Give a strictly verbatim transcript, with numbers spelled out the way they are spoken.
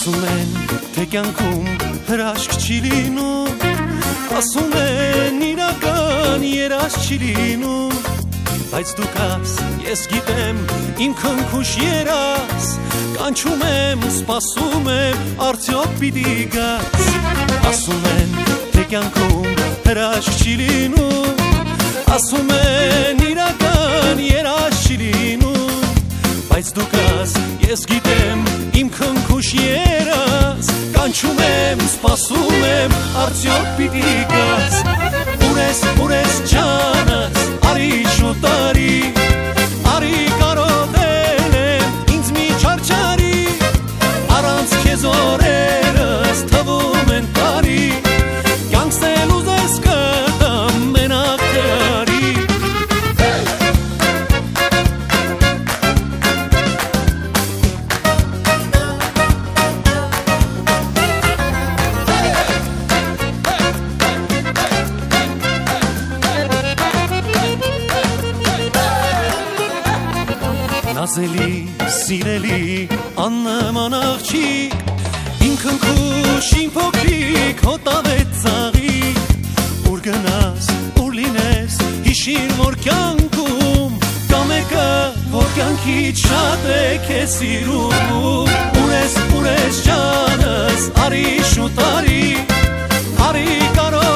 Ասում են, թե կյանքում հրաշք չի լինում, ասում են իրական երազ չի լինում, բայց դու կաս, ես գիտեմ, իմ քնքուշ երազ, կանչում եմ, սպասում եմ, արդյոք պիտի գաս։ Ասում են, թե կյանքում հրաշք չի լինում, ասում են իրական երազ չի լինում, բայց դու կաս, ես գիտեմ, իմ քնքուշ երազ, կանչում եմ, սպասում եմ, արդյոք պիտի գաս։ Ուր ես, ուր ես ջանս, արի շուտ արի, արի կարոտել եմ, ինձ մի չարչարի, առանց քեզ օրերս թվում են տարի, կյանքս էլ ուզես կտամ մենակ տարի։ Նազելի, սիրելի, աննման աղջիկ, իմ քնքուշ, իմ փոքրիկ, հոտավետ ծաղիկ, ուր գնաս, ուր լինես, հիշիր, որ կյանքում կա մեկը, որ կյանքից շատ է քեզ սիրում։ Ուր ես, ուր ես ջանս, արի շուտ արի, արի կարո